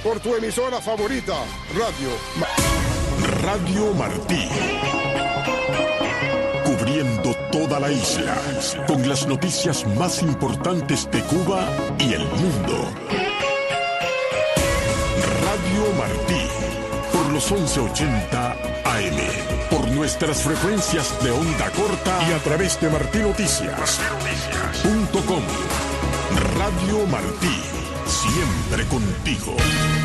por tu emisora favorita, Radio Martí. Cubriendo toda la isla, con las noticias más importantes de Cuba y el mundo. Radio Martí, por los 1180 AM, por nuestras frecuencias de onda corta y a través de martinoticias.com. Radio Martí, siempre contigo.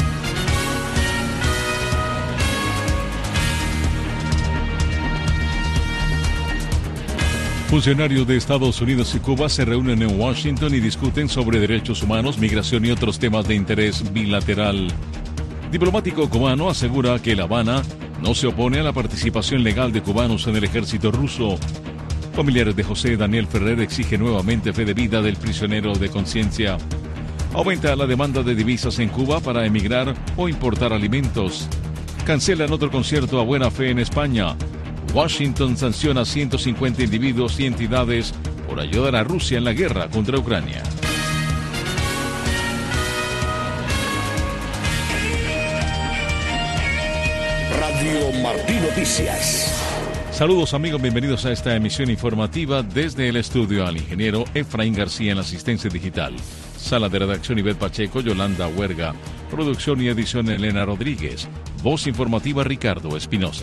Funcionarios de Estados Unidos y Cuba se reúnen en Washington y discuten sobre derechos humanos, migración y otros temas de interés bilateral. Diplomático cubano asegura que La Habana no se opone a la participación legal de cubanos en el ejército ruso. Familiares de José Daniel Ferrer exigen nuevamente fe de vida del prisionero de conciencia. Aumenta la demanda de divisas en Cuba para emigrar o importar alimentos. Cancelan otro concierto a buena fe en España. Washington sanciona a 150 individuos y entidades por ayudar a Rusia en la guerra contra Ucrania. Radio Martí Noticias. Saludos amigos, bienvenidos a esta emisión informativa desde el estudio al ingeniero Efraín García en la asistencia digital. Sala de redacción Ivette Pacheco, Yolanda Huerga. Producción y edición Elena Rodríguez. Voz informativa Ricardo Espinosa.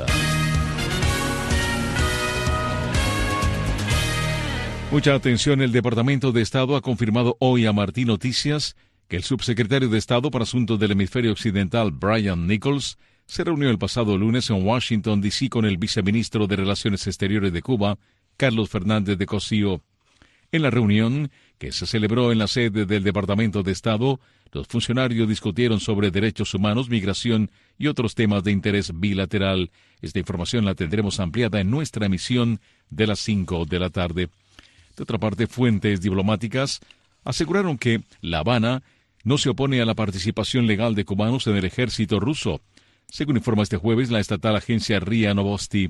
Mucha atención, el Departamento de Estado ha confirmado hoy a Martí Noticias que el subsecretario de Estado para Asuntos del Hemisferio Occidental, Brian Nichols, se reunió el pasado lunes en Washington, D.C. con el viceministro de Relaciones Exteriores de Cuba, Carlos Fernández de Cosío. En la reunión, que se celebró en la sede del Departamento de Estado, los funcionarios discutieron sobre derechos humanos, migración y otros temas de interés bilateral. Esta información la tendremos ampliada en nuestra emisión de las 5 de la tarde. De otra parte, fuentes diplomáticas aseguraron que La Habana no se opone a la participación legal de cubanos en el ejército ruso. Según informa este jueves la estatal agencia RIA Novosti.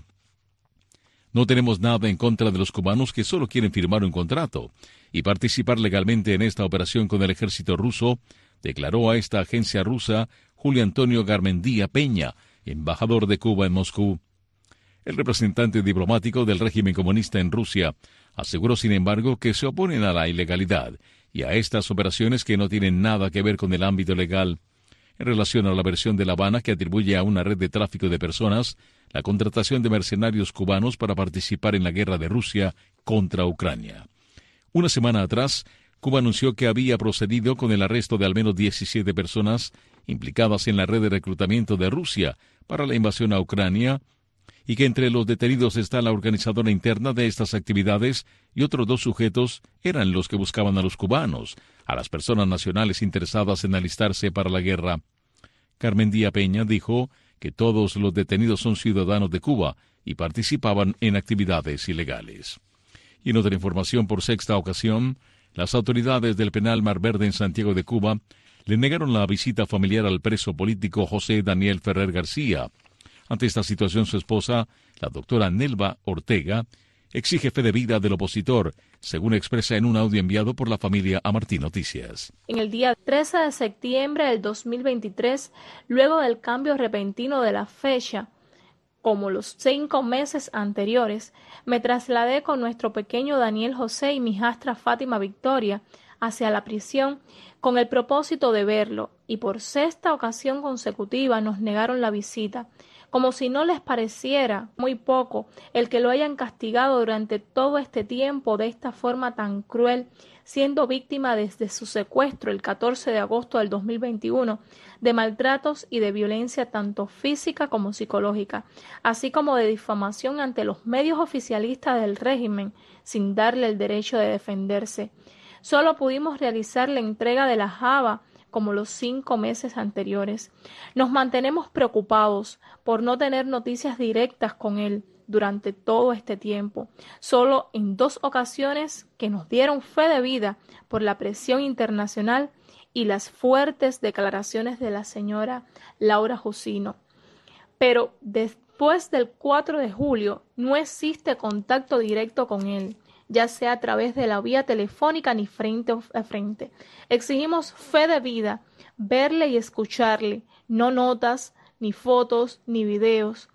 No tenemos nada en contra de los cubanos que solo quieren firmar un contrato y participar legalmente en esta operación con el ejército ruso, declaró a esta agencia rusa Julio Antonio Garmendia Peña, embajador de Cuba en Moscú. El representante diplomático del régimen comunista en Rusia aseguró, sin embargo, que se oponen a la ilegalidad y a estas operaciones que no tienen nada que ver con el ámbito legal. En relación a la versión de La Habana que atribuye a una red de tráfico de personas la contratación de mercenarios cubanos para participar en la guerra de Rusia contra Ucrania. Una semana atrás, Cuba anunció que había procedido con el arresto de al menos 17 personas implicadas en la red de reclutamiento de Rusia para la invasión a Ucrania, y que entre los detenidos está la organizadora interna de estas actividades y otros 2 sujetos eran los que buscaban a los cubanos, a las personas nacionales interesadas en alistarse para la guerra. Garmendia Peña dijo que todos los detenidos son ciudadanos de Cuba y participaban en actividades ilegales. Y en otra información, por 6ª ocasión, las autoridades del penal Mar Verde en Santiago de Cuba le negaron la visita familiar al preso político José Daniel Ferrer García. Ante esta situación, su esposa, la doctora Nelva Ortega, exige fe de vida del opositor, según expresa en un audio enviado por la familia a Martí Noticias. En el día 13 de septiembre del 2023, luego del cambio repentino de la fecha, como los 5 meses anteriores, me trasladé con nuestro pequeño Daniel José y mi hijastra Fátima Victoria hacia la prisión con el propósito de verlo, y por 6ª ocasión consecutiva nos negaron la visita, como si no les pareciera muy poco el que lo hayan castigado durante todo este tiempo de esta forma tan cruel, siendo víctima desde su secuestro el 14 de agosto del 2021 de maltratos y de violencia tanto física como psicológica, así como de difamación ante los medios oficialistas del régimen sin darle el derecho de defenderse. Solo pudimos realizar la entrega de la java como los 5 meses anteriores. Nos mantenemos preocupados por no tener noticias directas con él durante todo este tiempo. Solo en 2 ocasiones que nos dieron fe de vida por la presión internacional y las fuertes declaraciones de la señora Laura Jusino. Pero después del 4 de julio no existe contacto directo con él, ya sea a través de la vía telefónica ni frente a frente. Exigimos fe de vida verle y escucharle, no notas, ni fotos, ni videos.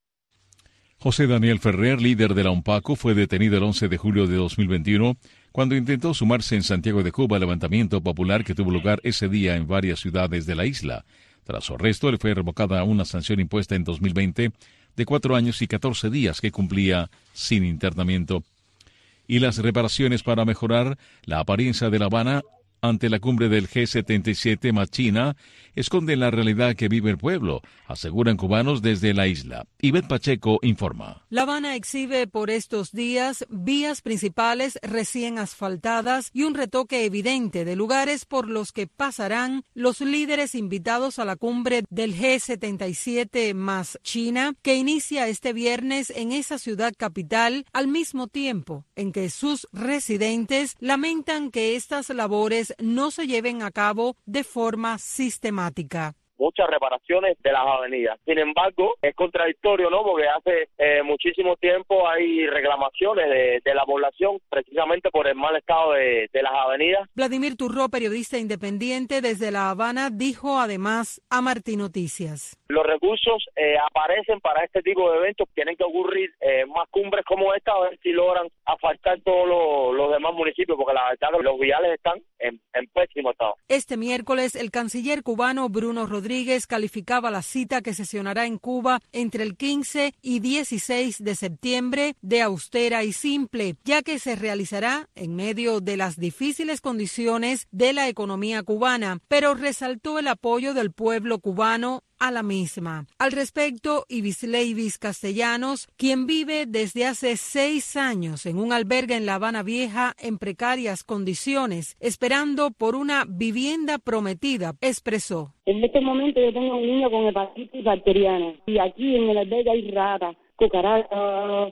José Daniel Ferrer, líder de la UNPACU, fue detenido el 11 de julio de 2021 cuando intentó sumarse en Santiago de Cuba al levantamiento popular que tuvo lugar ese día en varias ciudades de la isla. Tras su arresto, le fue revocada una sanción impuesta en 2020 de 4 años y 14 días que cumplía sin internamiento. Y las reparaciones para mejorar la apariencia de La Habana ante la cumbre del G77 más China esconden la realidad que vive el pueblo, aseguran cubanos desde la isla. Ivette Pacheco informa. La Habana exhibe por estos días vías principales recién asfaltadas y un retoque evidente de lugares por los que pasarán los líderes invitados a la cumbre del G77 más China, que inicia este viernes en esa ciudad capital, al mismo tiempo en que sus residentes lamentan que estas labores no se lleven a cabo de forma sistemática. Muchas reparaciones de las avenidas. Sin embargo, es contradictorio, ¿no? Porque hace muchísimo tiempo hay reclamaciones de la población precisamente por el mal estado de las avenidas. Vladimir Turró, periodista independiente desde La Habana, dijo además a Martí Noticias. Los recursos aparecen para este tipo de eventos. Tienen que ocurrir más cumbres como esta, a ver si logran asfaltar todos los demás municipios, porque la verdad que los viales están en pésimo estado. Este miércoles, el canciller cubano Bruno Rodríguez calificaba la cita que sesionará en Cuba entre el 15 y 16 de septiembre de austera y simple, ya que se realizará en medio de las difíciles condiciones de la economía cubana, pero resaltó el apoyo del pueblo cubano a la misma. Al respecto, Ibis Leivis Castellanos, quien vive desde hace 6 años en un albergue en La Habana Vieja en precarias condiciones, esperando por una vivienda prometida, expresó. En este momento yo tengo un niño con hepatitis bacteriana y aquí en el albergue hay ratas, cucarachas,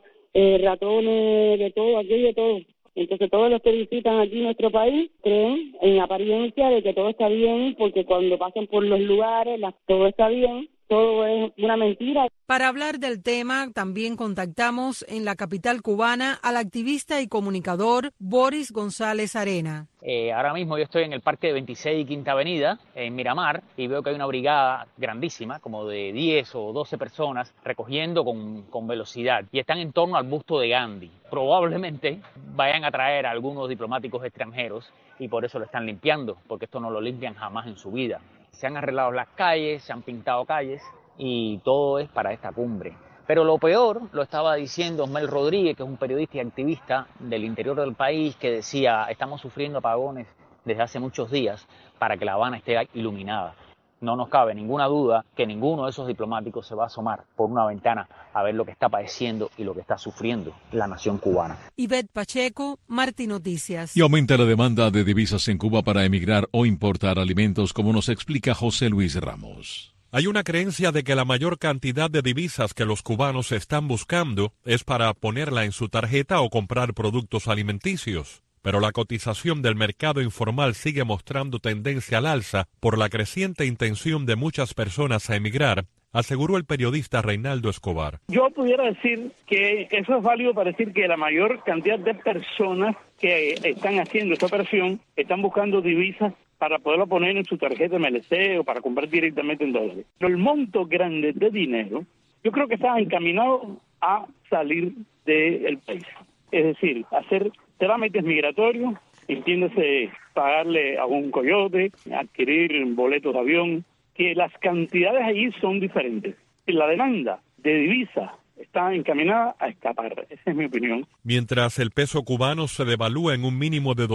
ratones, de todo, aquí hay de todo. Entonces todos los que visitan aquí nuestro país creen en apariencia de que todo está bien, porque cuando pasan por los lugares todo está bien, todo es una mentira. Para hablar del tema, también contactamos en la capital cubana al activista y comunicador Boris González Arena. Ahora mismo yo estoy en el Parque de 26 y Quinta Avenida, en Miramar, y veo que hay una brigada grandísima, como de 10 o 12 personas, recogiendo con velocidad, y están en torno al busto de Gandhi. Probablemente vayan a traer a algunos diplomáticos extranjeros, y por eso lo están limpiando, porque esto no lo limpian jamás en su vida. Se han arreglado las calles, se han pintado calles, y todo es para esta cumbre. Pero lo peor lo estaba diciendo Osmel Rodríguez, que es un periodista y activista del interior del país, que decía: estamos sufriendo apagones desde hace muchos días para que La Habana esté iluminada. No nos cabe ninguna duda que ninguno de esos diplomáticos se va a asomar por una ventana a ver lo que está padeciendo y lo que está sufriendo la nación cubana. Ivette Pacheco, Martí Noticias. Y aumenta la demanda de divisas en Cuba para emigrar o importar alimentos, como nos explica José Luis Ramos. Hay una creencia de que la mayor cantidad de divisas que los cubanos están buscando es para ponerla en su tarjeta o comprar productos alimenticios. Pero la cotización del mercado informal sigue mostrando tendencia al alza por la creciente intención de muchas personas a emigrar, aseguró el periodista Reinaldo Escobar. Yo pudiera decir que eso es válido para decir que la mayor cantidad de personas que están haciendo esta operación están buscando divisas para poderlo poner en su tarjeta MLC o para comprar directamente en dólares. Pero el monto grande de dinero, yo creo que está encaminado a salir del país. Es decir, hacer trámites migratorios, entiéndase pagarle a un coyote, adquirir boletos de avión, que las cantidades allí son diferentes. La demanda de divisas está encaminada a escapar. Esa es mi opinión. Mientras el peso cubano se devalúa en un mínimo de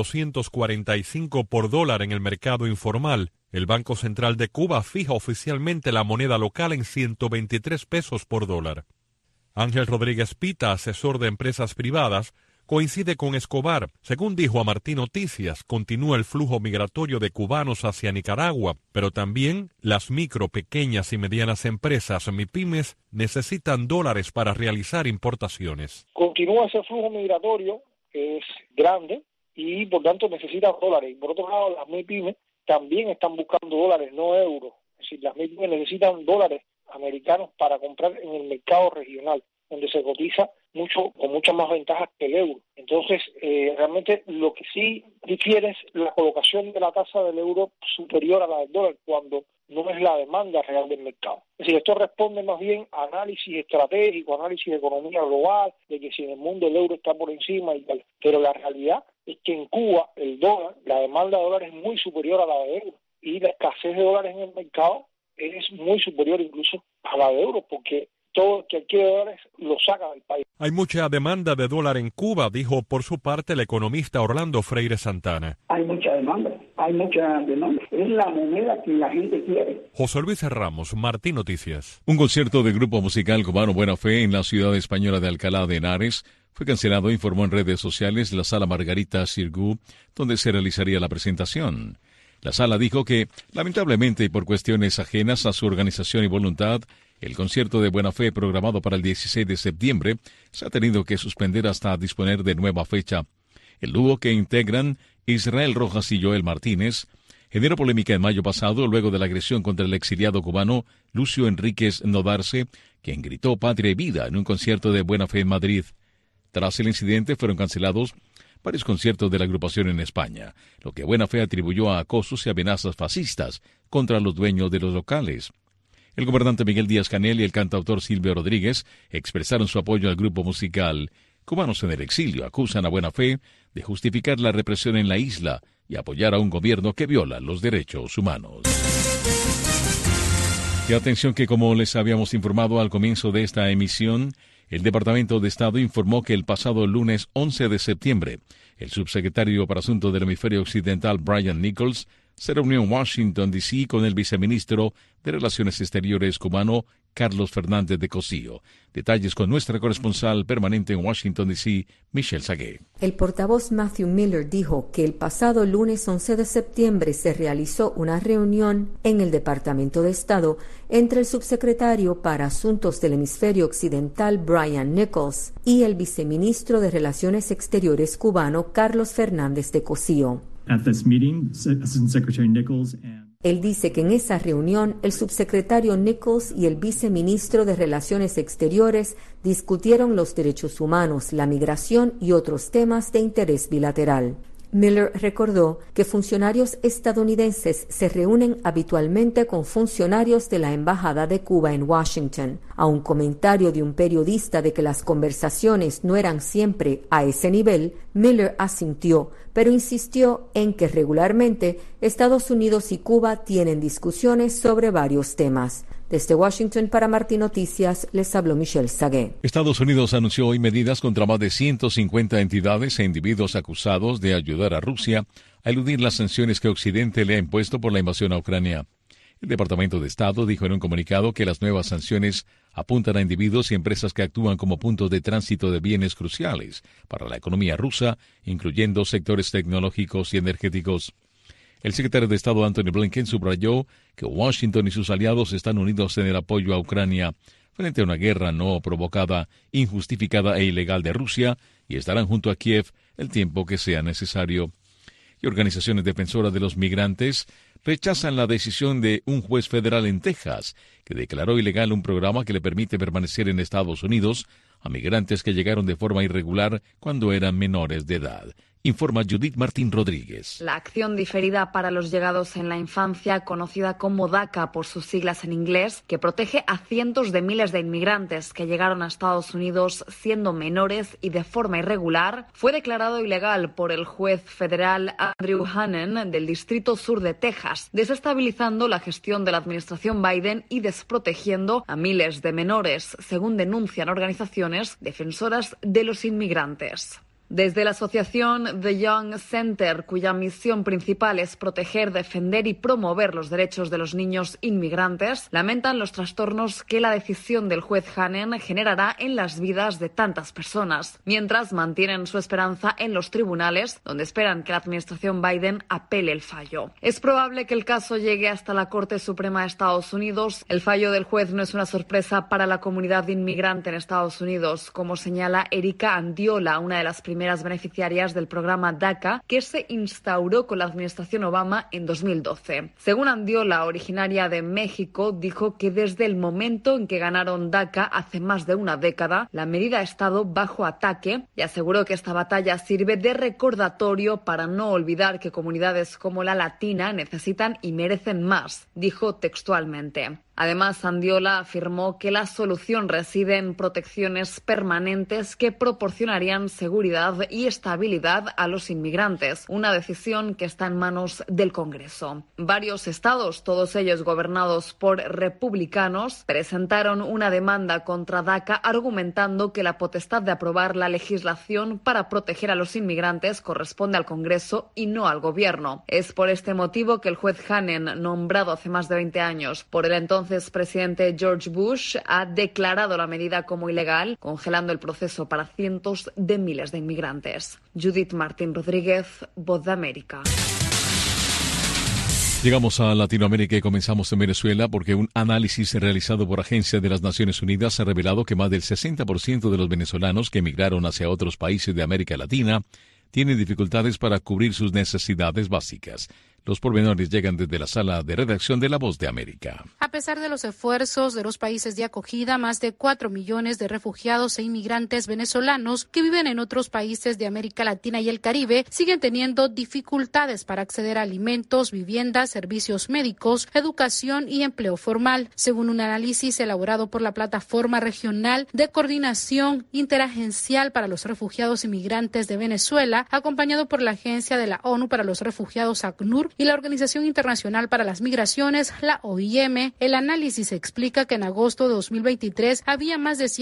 245 por dólar en el mercado informal, el Banco Central de Cuba fija oficialmente la moneda local en 123 pesos por dólar. Ángel Rodríguez Pita, asesor de empresas privadas, coincide con Escobar. Según dijo a Martí Noticias, continúa el flujo migratorio de cubanos hacia Nicaragua, pero también las micro, pequeñas y medianas empresas, MIPYMES, necesitan dólares para realizar importaciones. Continúa ese flujo migratorio, que es grande, y por tanto necesitan dólares. Por otro lado, las MIPYMES también están buscando dólares, no euros. Es decir, las MIPYMES necesitan dólares americanos para comprar en el mercado regional, donde se cotiza con muchas más ventajas que el euro. Entonces, Entonces, realmente lo que sí difiere es la colocación de la tasa del euro superior a la del dólar cuando no es la demanda real del mercado. Es decir, esto responde más bien a análisis estratégico, análisis de economía global, de que si en el mundo el euro está por encima y tal. Pero la realidad es que en Cuba el dólar, la demanda de dólares es muy superior a la de euro y la escasez de dólares en el mercado es muy superior incluso a la de euro, porque todo el que adquiere dólares lo saca del país. Hay mucha demanda de dólar en Cuba, dijo por su parte el economista Orlando Freire Santana. Hay mucha demanda. Es la moneda que la gente quiere. José Luis Ramos, Martín Noticias. Un concierto del grupo musical cubano Buena Fe en la ciudad española de Alcalá de Henares fue cancelado, informó en redes sociales la Sala Margarita Xirgu, donde se realizaría la presentación. La sala dijo que, lamentablemente y por cuestiones ajenas a su organización y voluntad, el concierto de Buena Fe programado para el 16 de septiembre se ha tenido que suspender hasta disponer de nueva fecha. El dúo que integran Israel Rojas y Joel Martínez generó polémica en mayo pasado luego de la agresión contra el exiliado cubano Lucio Enríquez Nodarse, quien gritó Patria y Vida en un concierto de Buena Fe en Madrid. Tras el incidente fueron cancelados varios conciertos de la agrupación en España, lo que Buena Fe atribuyó a acosos y amenazas fascistas contra los dueños de los locales. El gobernante Miguel Díaz-Canel y el cantautor Silvio Rodríguez expresaron su apoyo al grupo musical. Cubanos en el exilio acusan a Buena Fe de justificar la represión en la isla y apoyar a un gobierno que viola los derechos humanos. Y atención que, como les habíamos informado al comienzo de esta emisión, el Departamento de Estado informó que el pasado lunes 11 de septiembre, el subsecretario para Asuntos del Hemisferio Occidental Brian Nichols se reunió en Washington, D.C. con el viceministro de Relaciones Exteriores cubano Carlos Fernández de Cosío. Detalles con nuestra corresponsal permanente en Washington, D.C., Michelle Sagué. El portavoz Matthew Miller dijo que el pasado lunes 11 de septiembre se realizó una reunión en el Departamento de Estado entre el subsecretario para Asuntos del Hemisferio Occidental Brian Nichols y el viceministro de Relaciones Exteriores cubano Carlos Fernández de Cosío. At this meeting, Assistant Secretary Nichols and Él dice que en esa reunión el subsecretario Nichols y el viceministro de Relaciones Exteriores discutieron los derechos humanos, la migración y otros temas de interés bilateral. Miller recordó que funcionarios estadounidenses se reúnen habitualmente con funcionarios de la Embajada de Cuba en Washington. A un comentario de un periodista de que las conversaciones no eran siempre a ese nivel, Miller asintió, pero insistió en que regularmente Estados Unidos y Cuba tienen discusiones sobre varios temas. Desde Washington para Martín Noticias, les habló Michelle Sagué. Estados Unidos anunció hoy medidas contra más de 150 entidades e individuos acusados de ayudar a Rusia a eludir las sanciones que Occidente le ha impuesto por la invasión a Ucrania. El Departamento de Estado dijo en un comunicado que las nuevas sanciones apuntan a individuos y empresas que actúan como puntos de tránsito de bienes cruciales para la economía rusa, incluyendo sectores tecnológicos y energéticos. El secretario de Estado Antony Blinken subrayó que Washington y sus aliados están unidos en el apoyo a Ucrania frente a una guerra no provocada, injustificada e ilegal de Rusia y estarán junto a Kiev el tiempo que sea necesario. Y organizaciones defensoras de los migrantes rechazan la decisión de un juez federal en Texas que declaró ilegal un programa que le permite permanecer en Estados Unidos a migrantes que llegaron de forma irregular cuando eran menores de edad. Informa Judith Martín Rodríguez. La acción diferida para los llegados en la infancia, conocida como DACA por sus siglas en inglés, que protege a cientos de miles de inmigrantes que llegaron a Estados Unidos siendo menores y de forma irregular, fue declarado ilegal por el juez federal Andrew Hannon del Distrito Sur de Texas, desestabilizando la gestión de la administración Biden y desprotegiendo a miles de menores, según denuncian organizaciones defensoras de los inmigrantes. Desde la asociación The Young Center, cuya misión principal es proteger, defender y promover los derechos de los niños inmigrantes, lamentan los trastornos que la decisión del juez Hannon generará en las vidas de tantas personas, mientras mantienen su esperanza en los tribunales, donde esperan que la administración Biden apele el fallo. Es probable que el caso llegue hasta la Corte Suprema de Estados Unidos. El fallo del juez no es una sorpresa para la comunidad inmigrante en Estados Unidos, como señala Erika Andiola, una de las primeras primeras beneficiarias del programa DACA, que se instauró con la administración Obama en 2012. Según Andiola, originaria de México, dijo que desde el momento en que ganaron DACA hace más de una década, la medida ha estado bajo ataque y aseguró que esta batalla sirve de recordatorio para no olvidar que comunidades como la latina necesitan y merecen más, dijo textualmente. Además, Andiola afirmó que la solución reside en protecciones permanentes que proporcionarían seguridad y estabilidad a los inmigrantes, una decisión que está en manos del Congreso. Varios estados, todos ellos gobernados por republicanos, presentaron una demanda contra DACA argumentando que la potestad de aprobar la legislación para proteger a los inmigrantes corresponde al Congreso y no al gobierno. Es por este motivo que el juez Hannon, nombrado hace más de 20 años por el entonces presidente George Bush, ha declarado la medida como ilegal, congelando el proceso para cientos de miles de inmigrantes. Judith Martín Rodríguez, Voz de América. Llegamos a Latinoamérica y comenzamos en Venezuela porque un análisis realizado por Agencia de las Naciones Unidas ha revelado que más del 60% de los venezolanos que emigraron hacia otros países de América Latina tienen dificultades para cubrir sus necesidades básicas. Los pormenores llegan desde la sala de redacción de La Voz de América. A pesar de los esfuerzos de los países de acogida, más de 4 millones de refugiados e inmigrantes venezolanos que viven en otros países de América Latina y el Caribe siguen teniendo dificultades para acceder a alimentos, viviendas, servicios médicos, educación y empleo formal, según un análisis elaborado por la Plataforma Regional de Coordinación Interagencial para los Refugiados e Inmigrantes de Venezuela, acompañado por la Agencia de la ONU para los Refugiados ACNUR y la Organización Internacional para las Migraciones, la OIM. El análisis explica que en agosto de 2023 había más de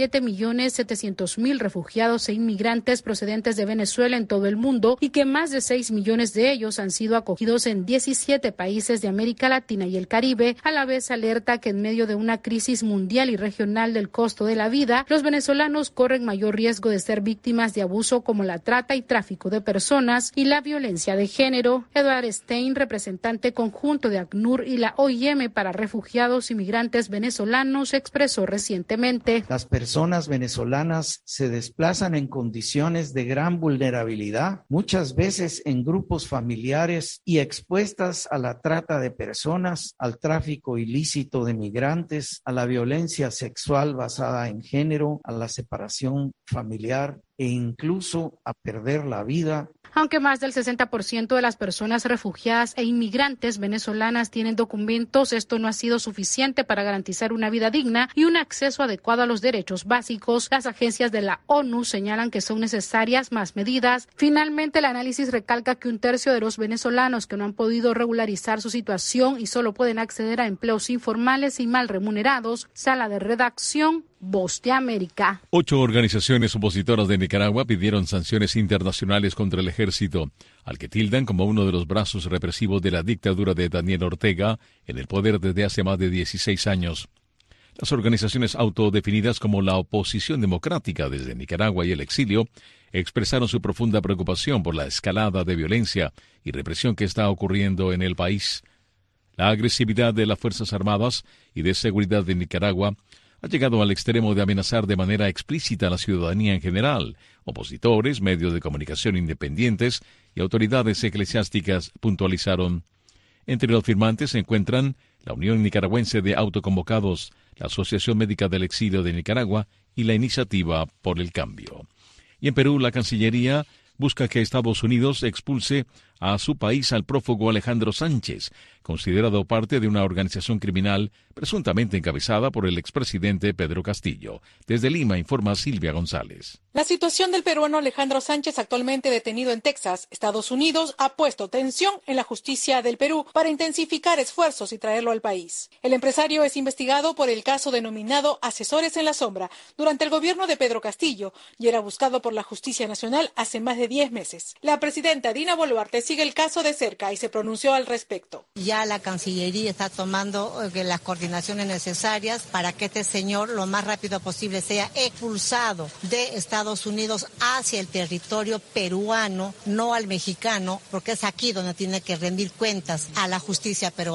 7.700.000 refugiados e inmigrantes procedentes de Venezuela en todo el mundo y que más de 6 millones de ellos han sido acogidos en 17 países de América Latina y el Caribe. A la vez alerta que en medio de una crisis mundial y regional del costo de la vida, los venezolanos corren mayor riesgo de ser víctimas de abuso como la trata y tráfico de personas y la violencia de género. Edward Stein, representante conjunto de ACNUR y la OIM para refugiados y migrantes venezolanos, expresó recientemente: las personas venezolanas se desplazan en condiciones de gran vulnerabilidad, muchas veces en grupos familiares y expuestas a la trata de personas, al tráfico ilícito de migrantes, a la violencia sexual basada en género, a la separación familiar e incluso a perder la vida. Aunque más del 60% de las personas refugiadas e inmigrantes venezolanas tienen documentos, esto no ha sido suficiente para garantizar una vida digna y un acceso adecuado a los derechos básicos. Las agencias de la ONU señalan que son necesarias más medidas. Finalmente, el análisis recalca que un tercio de los venezolanos que no han podido regularizar su situación y solo pueden acceder a empleos informales y mal remunerados. Sala de redacción, Voz de América. 8 organizaciones opositoras de Nicaragua pidieron sanciones internacionales contra el ejército, al que tildan como uno de los brazos represivos de la dictadura de Daniel Ortega, en el poder desde hace más de 16 años. Las organizaciones autodefinidas como la oposición democrática desde Nicaragua y el exilio expresaron su profunda preocupación por la escalada de violencia y represión que está ocurriendo en el país. La agresividad de las Fuerzas Armadas y de Seguridad de Nicaragua ha llegado al extremo de amenazar de manera explícita a la ciudadanía en general, opositores, medios de comunicación independientes y autoridades eclesiásticas, puntualizaron. Entre los firmantes se encuentran la Unión Nicaragüense de Autoconvocados, la Asociación Médica del Exilio de Nicaragua y la Iniciativa por el Cambio. Y en Perú, la Cancillería busca que Estados Unidos expulse a su país al prófugo Alejandro Sánchez, considerado parte de una organización criminal presuntamente encabezada por el expresidente Pedro Castillo. Desde Lima informa Silvia González. La situación del peruano Alejandro Sánchez, actualmente detenido en Texas, Estados Unidos, ha puesto tensión en la justicia del Perú para intensificar esfuerzos y traerlo al país. El empresario es investigado por el caso denominado Asesores en la Sombra durante el gobierno de Pedro Castillo y era buscado por la Justicia Nacional hace más de 10 meses. La presidenta Dina Boluarte sigue el caso de cerca y se pronunció al respecto. Ya la Cancillería está tomando las coordinaciones necesarias para que este señor lo más rápido posible sea expulsado de Estados Unidos hacia el territorio peruano, no al mexicano, porque es aquí donde tiene que rendir cuentas a la justicia peruana.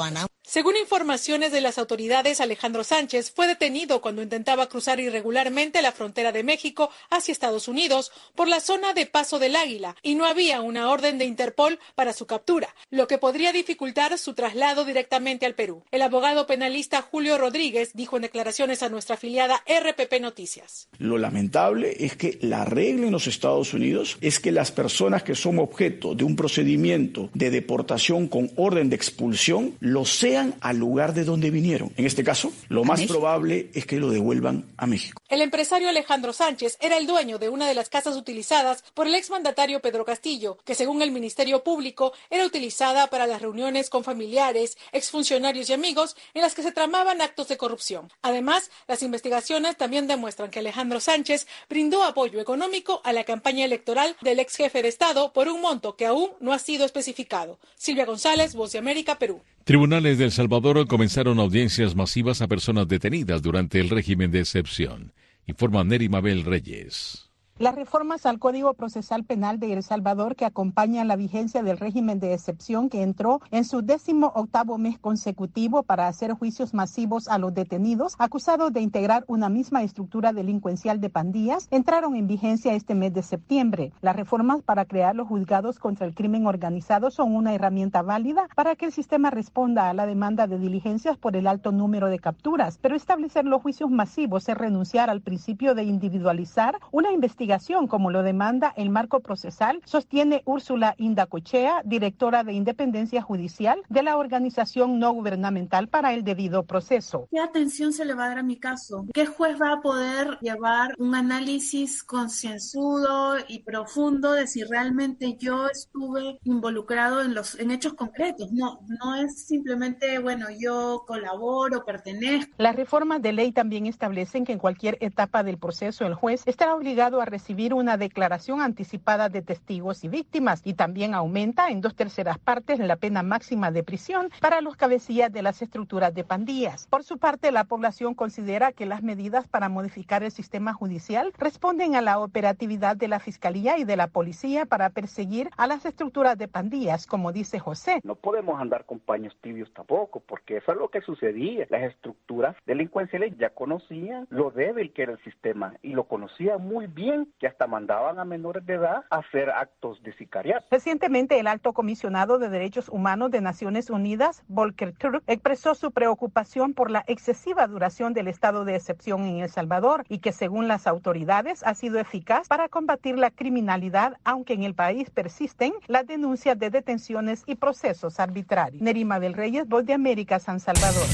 Según informaciones de las autoridades, Alejandro Sánchez fue detenido cuando intentaba cruzar irregularmente la frontera de México hacia Estados Unidos por la zona de Paso del Águila y no había una orden de Interpol para su captura, lo que podría dificultar su traslado directamente al Perú. El abogado penalista Julio Rodríguez dijo en declaraciones a nuestra afiliada RPP Noticias. Lo lamentable es que la regla en los Estados Unidos es que las personas que son objeto de un procedimiento de deportación con orden de expulsión lo sean al lugar de donde vinieron. En este caso, lo más probable es que lo devuelvan a México. El empresario Alejandro Sánchez era el dueño de una de las casas utilizadas por el exmandatario Pedro Castillo, que según el Ministerio Público era utilizada para las reuniones con familiares, exfuncionarios y amigos en las que se tramaban actos de corrupción. Además, las investigaciones también demuestran que Alejandro Sánchez brindó apoyo económico a la campaña electoral del ex jefe de Estado por un monto que aún no ha sido especificado. Silvia González, Voz de América, Perú. Tribunales de El Salvador comenzaron audiencias masivas a personas detenidas durante el régimen de excepción. Informa Neri Mabel Reyes. Las reformas al Código Procesal Penal de El Salvador que acompañan la vigencia del régimen de excepción que entró en su 18º mes consecutivo para hacer juicios masivos a los detenidos acusados de integrar una misma estructura delincuencial de pandillas entraron en vigencia este mes de septiembre. Las reformas para crear los juzgados contra el crimen organizado son una herramienta válida para que el sistema responda a la demanda de diligencias por el alto número de capturas, pero establecer los juicios masivos es renunciar al principio de individualizar una investigación como lo demanda el marco procesal, sostiene Úrsula Indacochea, directora de Independencia Judicial de la organización no gubernamental para el debido proceso. ¿Qué atención se le va a dar a mi caso? ¿Qué juez va a poder llevar un análisis concienzudo y profundo de si realmente yo estuve involucrado en hechos concretos? No es simplemente, yo colaboro, pertenezco. Las reformas de ley también establecen que en cualquier etapa del proceso el juez estará obligado a recibir una declaración anticipada de testigos y víctimas y también aumenta en 2/3 partes la pena máxima de prisión para los cabecillas de las estructuras de pandillas. Por su parte, la población considera que las medidas para modificar el sistema judicial responden a la operatividad de la Fiscalía y de la Policía para perseguir a las estructuras de pandillas, como dice José. No podemos andar con paños tibios tampoco, porque eso es lo que sucedía. Las estructuras delincuenciales ya conocían lo débil que era el sistema y lo conocían muy bien, que hasta mandaban a menores de edad a hacer actos de sicariato. Recientemente, el Alto Comisionado de Derechos Humanos de Naciones Unidas, Volker Turk, expresó su preocupación por la excesiva duración del estado de excepción en El Salvador y que, según las autoridades, ha sido eficaz para combatir la criminalidad, aunque en el país persisten las denuncias de detenciones y procesos arbitrarios. Nerima del Reyes, Voz de América, San Salvador.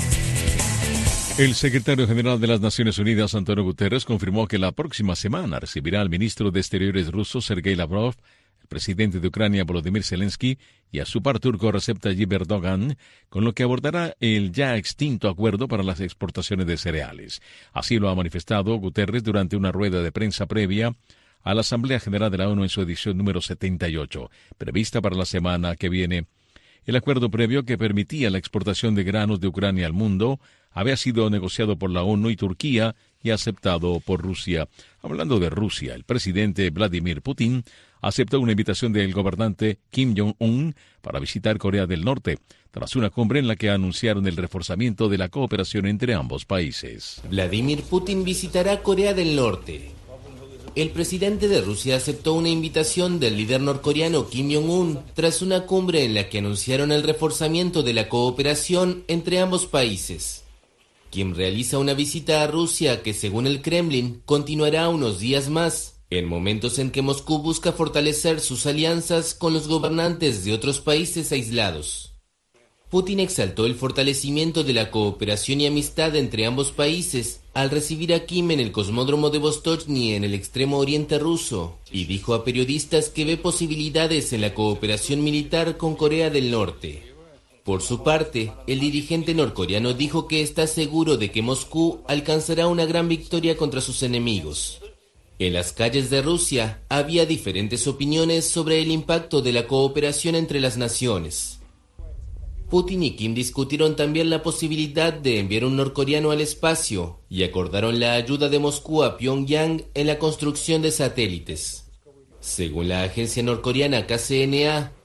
El secretario general de las Naciones Unidas, Antonio Guterres, confirmó que la próxima semana recibirá al ministro de Exteriores ruso, Sergei Lavrov, el presidente de Ucrania, Volodymyr Zelensky, y a su par turco, Recep Tayyip Erdogan, con lo que abordará el ya extinto acuerdo para las exportaciones de cereales. Así lo ha manifestado Guterres durante una rueda de prensa previa a la Asamblea General de la ONU en su edición número 78, prevista para la semana que viene. El acuerdo previo que permitía la exportación de granos de Ucrania al mundo había sido negociado por la ONU y Turquía y aceptado por Rusia. Hablando de Rusia, el presidente Vladimir Putin aceptó una invitación del gobernante Kim Jong-un para visitar Corea del Norte, tras una cumbre en la que anunciaron el reforzamiento de la cooperación entre ambos países. Vladimir Putin visitará Corea del Norte. El presidente de Rusia aceptó una invitación del líder norcoreano Kim Jong-un tras una cumbre en la que anunciaron el reforzamiento de la cooperación entre ambos países. Kim realiza una visita a Rusia que, según el Kremlin, continuará unos días más, en momentos en que Moscú busca fortalecer sus alianzas con los gobernantes de otros países aislados. Putin exaltó el fortalecimiento de la cooperación y amistad entre ambos países al recibir a Kim en el cosmódromo de Vostochny en el extremo oriente ruso y dijo a periodistas que ve posibilidades en la cooperación militar con Corea del Norte. Por su parte, el dirigente norcoreano dijo que está seguro de que Moscú alcanzará una gran victoria contra sus enemigos. En las calles de Rusia había diferentes opiniones sobre el impacto de la cooperación entre las naciones. Putin y Kim discutieron también la posibilidad de enviar un norcoreano al espacio y acordaron la ayuda de Moscú a Pyongyang en la construcción de satélites. Según la agencia norcoreana KCNA,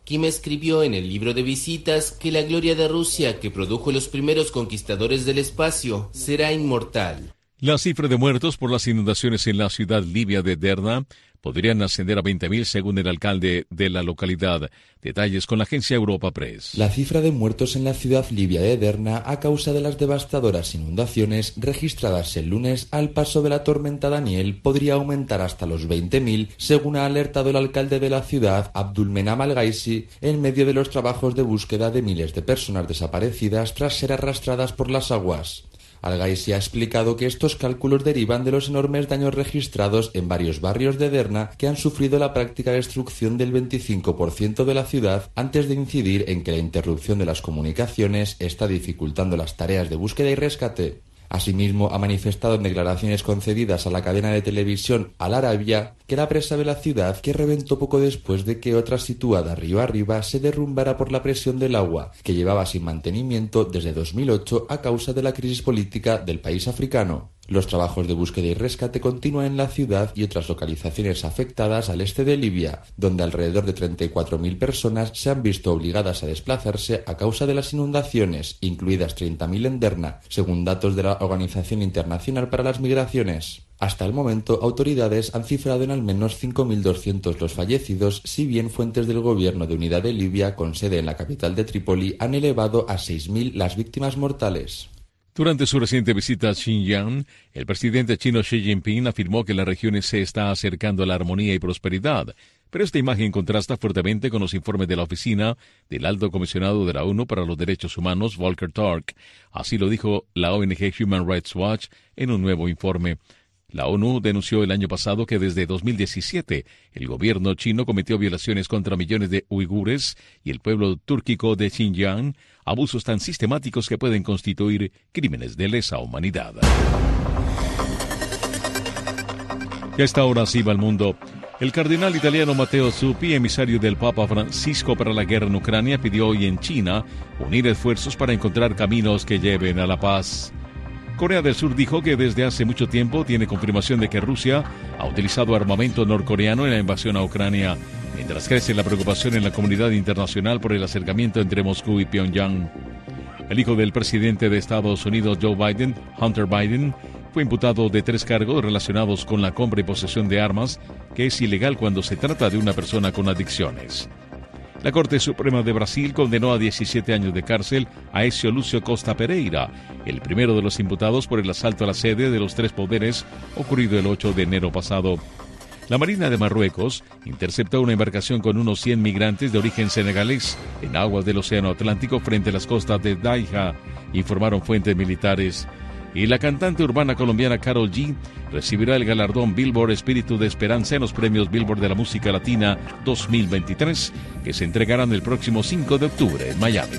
Kim escribió en el libro de visitas que la gloria de Rusia, que produjo los primeros conquistadores del espacio, será inmortal. La cifra de muertos por las inundaciones en la ciudad libia de Derna podrían ascender a 20.000 según el alcalde de la localidad. Detalles con la agencia Europa Press. La cifra de muertos en la ciudad libia de Derna a causa de las devastadoras inundaciones registradas el lunes al paso de la tormenta Daniel podría aumentar hasta los 20.000, según ha alertado el alcalde de la ciudad, Abdulmenam Al-Gaisi, en medio de los trabajos de búsqueda de miles de personas desaparecidas tras ser arrastradas por las aguas. Al-Gaisi ha explicado que estos cálculos derivan de los enormes daños registrados en varios barrios de Derna que han sufrido la práctica destrucción del 25% de la ciudad, antes de incidir en que la interrupción de las comunicaciones está dificultando las tareas de búsqueda y rescate. Asimismo, ha manifestado en declaraciones concedidas a la cadena de televisión Al Arabiya que la presa de la ciudad, que reventó poco después de que otra situada río arriba se derrumbara por la presión del agua, que llevaba sin mantenimiento desde 2008 a causa de la crisis política del país africano. Los trabajos de búsqueda y rescate continúan en la ciudad y otras localizaciones afectadas al este de Libia, donde alrededor de 34.000 personas se han visto obligadas a desplazarse a causa de las inundaciones, incluidas 30.000 en Derna, según datos de la Organización Internacional para las Migraciones. Hasta el momento, autoridades han cifrado en al menos 5.200 los fallecidos, si bien fuentes del gobierno de unidad de Libia, con sede en la capital de Trípoli, han elevado a 6.000 las víctimas mortales. Durante su reciente visita a Xinjiang, el presidente chino Xi Jinping afirmó que la región se está acercando a la armonía y prosperidad, pero esta imagen contrasta fuertemente con los informes de la oficina del Alto Comisionado de la ONU para los Derechos Humanos, Volker Turk. Así lo dijo la ONG Human Rights Watch en un nuevo informe. La ONU denunció el año pasado que desde 2017 el gobierno chino cometió violaciones contra millones de uigures y el pueblo túrquico de Xinjiang, abusos tan sistemáticos que pueden constituir crímenes de lesa humanidad. Y a esta hora sí va el mundo. El cardenal italiano Matteo Zuppi, emisario del Papa Francisco para la guerra en Ucrania, pidió hoy en China unir esfuerzos para encontrar caminos que lleven a la paz. Corea del Sur dijo que desde hace mucho tiempo tiene confirmación de que Rusia ha utilizado armamento norcoreano en la invasión a Ucrania, mientras crece la preocupación en la comunidad internacional por el acercamiento entre Moscú y Pyongyang. El hijo del presidente de Estados Unidos, Joe Biden, Hunter Biden, fue imputado de 3 cargos relacionados con la compra y posesión de armas, que es ilegal cuando se trata de una persona con adicciones. La Corte Suprema de Brasil condenó a 17 años de cárcel a Ezio Lúcio Costa Pereira, el primero de los imputados por el asalto a la sede de los 3 poderes ocurrido el 8 de enero pasado. La Marina de Marruecos interceptó una embarcación con unos 100 migrantes de origen senegalés en aguas del Océano Atlántico frente a las costas de Daija, informaron fuentes militares. Y la cantante urbana colombiana Karol G recibirá el galardón Billboard Espíritu de Esperanza en los premios Billboard de la Música Latina 2023, que se entregarán el próximo 5 de octubre en Miami.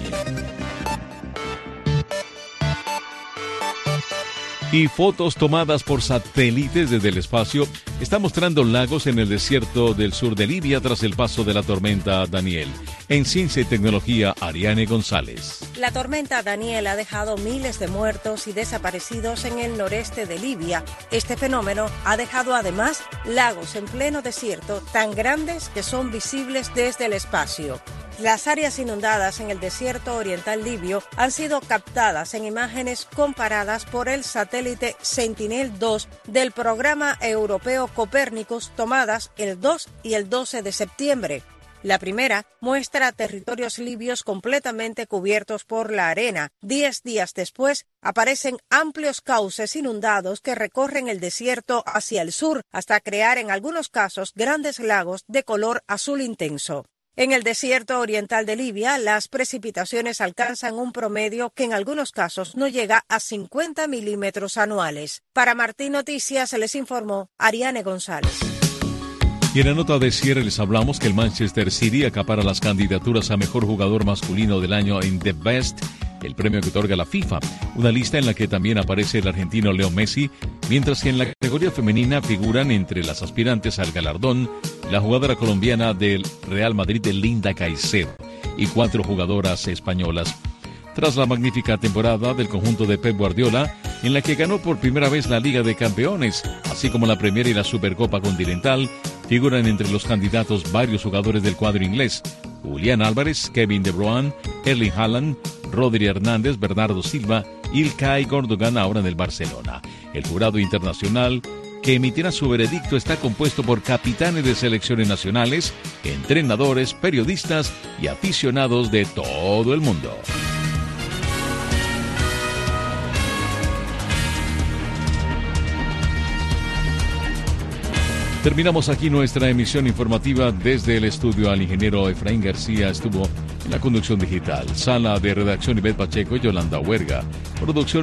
Y fotos tomadas por satélites desde el espacio están mostrando lagos en el desierto del sur de Libia tras el paso de la tormenta Daniel. En Ciencia y Tecnología, Ariane González. La tormenta Daniel ha dejado miles de muertos y desaparecidos en el noreste de Libia. Este fenómeno ha dejado además lagos en pleno desierto tan grandes que son visibles desde el espacio. Las áreas inundadas en el desierto oriental libio han sido captadas en imágenes comparadas por el satélite Sentinel-2 del programa europeo Copérnicus, tomadas el 2 y el 12 de septiembre. La primera muestra territorios libios completamente cubiertos por la arena. 10 días después aparecen amplios cauces inundados que recorren el desierto hacia el sur hasta crear en algunos casos grandes lagos de color azul intenso. En el desierto oriental de Libia, las precipitaciones alcanzan un promedio que en algunos casos no llega a 50 milímetros anuales. Para Martín Noticias les informó Ariane González. Y en la nota de cierre les hablamos que el Manchester City acapara las candidaturas a mejor jugador masculino del año en The Best, el premio que otorga la FIFA, una lista en la que también aparece el argentino Leo Messi, mientras que en la categoría femenina figuran entre las aspirantes al galardón la jugadora colombiana del Real Madrid, Linda Caicedo, y 4 jugadoras españolas. Tras la magnífica temporada del conjunto de Pep Guardiola, en la que ganó por primera vez la Liga de Campeones, así como la Premier y la Supercopa Continental, figuran entre los candidatos varios jugadores del cuadro inglés. Julián Álvarez, Kevin De Bruyne, Erling Haaland, Rodri Hernández, Bernardo Silva y Ilkay Gundogan ahora en el Barcelona. El jurado internacional que emitirá su veredicto está compuesto por capitanes de selecciones nacionales, entrenadores, periodistas y aficionados de todo el mundo. Terminamos aquí nuestra emisión informativa desde el estudio. Al ingeniero Efraín García estuvo en la conducción digital. Sala de redacción Ivette Pacheco y Yolanda Huerga. Producción